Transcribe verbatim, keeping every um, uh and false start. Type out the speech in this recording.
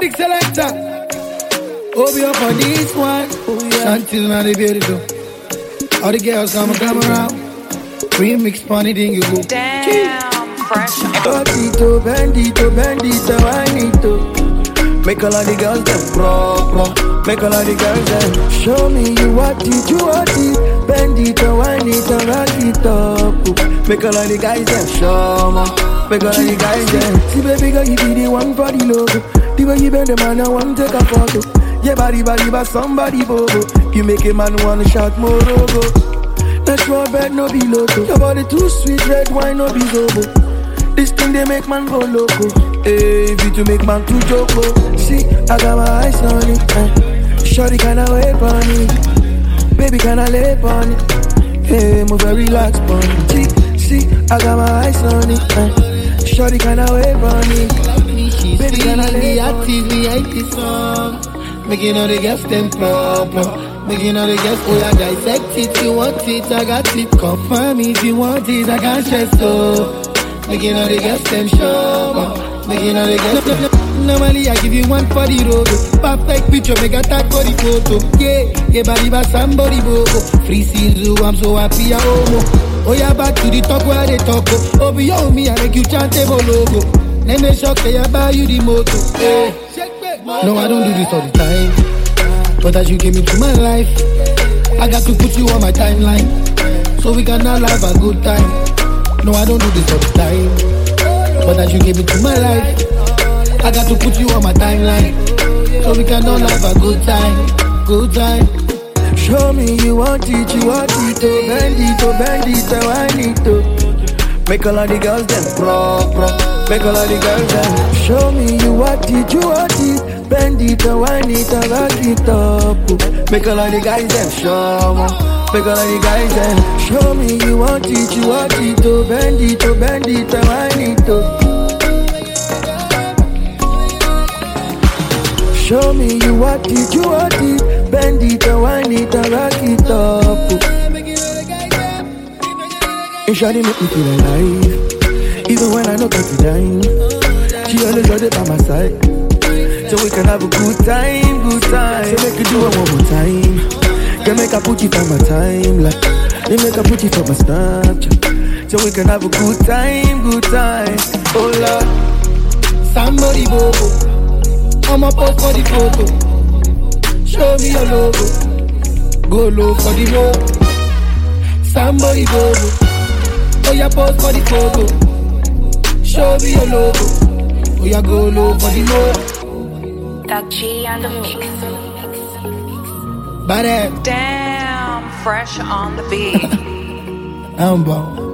big selector. Obi up on this one. Oh, yeah. Until now they beautiful. All the girls come and come around. Remix funny thing you go. Damn, fresh. Bandito, bandito, bandito, I need to make all of the girls them pro, pro. Make all of the girls them show me you what it, you what it. Bandito, I need to rock it up. Make all of the guys them show me. Make all of the guys them see baby girl you be the one for the logo. The way you bend the man I want to take a photo. Yeah body body but somebody bobo. You make a man wanna shout more logo. That's my bed no be loco. Your body too sweet red wine no be zobo. This thing they make man go loco. Hey, if you to make man too joko. See, I got my eyes on it. Eh. Shorty kinda wait on it. Baby kinda lay on it. Hey, move and relax on it. See, see, I got my eyes on it. Eh. Shorty kinda wait on it. Baby kinda lay on it. Me hate this song. Making all the girls them problem. Making all the girls, oh yeah, dissect it. You want it, I got it. Confirm if you want it, I can't stress so. Making all the girls them show. Making all the girls them. Normally I give you one for the road. Perfect picture, make a tag for the photo. Yeah, yeah, body by somebody bobo. Free season, I'm so happy I homo. Oh yeah, back to the talk where they talk. Oh, beyond me, I make you chant a logo. Then they shock, they buy you the motor. Yeah. No, I don't do this all the time. But as you came into my life, I got to put you on my timeline. So we can now have a good time. No, I don't do this all the time. But as you came into my life, I got to put you on my timeline. So we can all have a good time. Good time. Show me you want it, you want it. Oh, bend it, oh, bend it, oh, I need to make all of the girls them pro, pro. Make all of the girls them show me you want it, you want it. Bend it, oh, I need to rock it up. Make all of the guys them show me. Make all of the guys them show me you want it, you want it. Oh, bend it, oh, bend it, oh, I need to. Show me you want it, you want it. Bend it, oh, I need to rock it up. And shawty make me feel alive. Even when I know got to dime. She always got it by my side. So we can have a good time, good time. So make you do it one more time. Can make I put you for my time. Like, they make I put you for my Snapchat. So we can have a good time, good time. Oh Lord, somebody bobo. I'ma post for the photo. Show me your logo. Go low for the low. Somebody bobo. Oh yeah, post for the photo. Show me your logo. Oh yeah, go low for the low. Doug G on the mix. Bad. Damn, fresh on the beat. I'm bomb.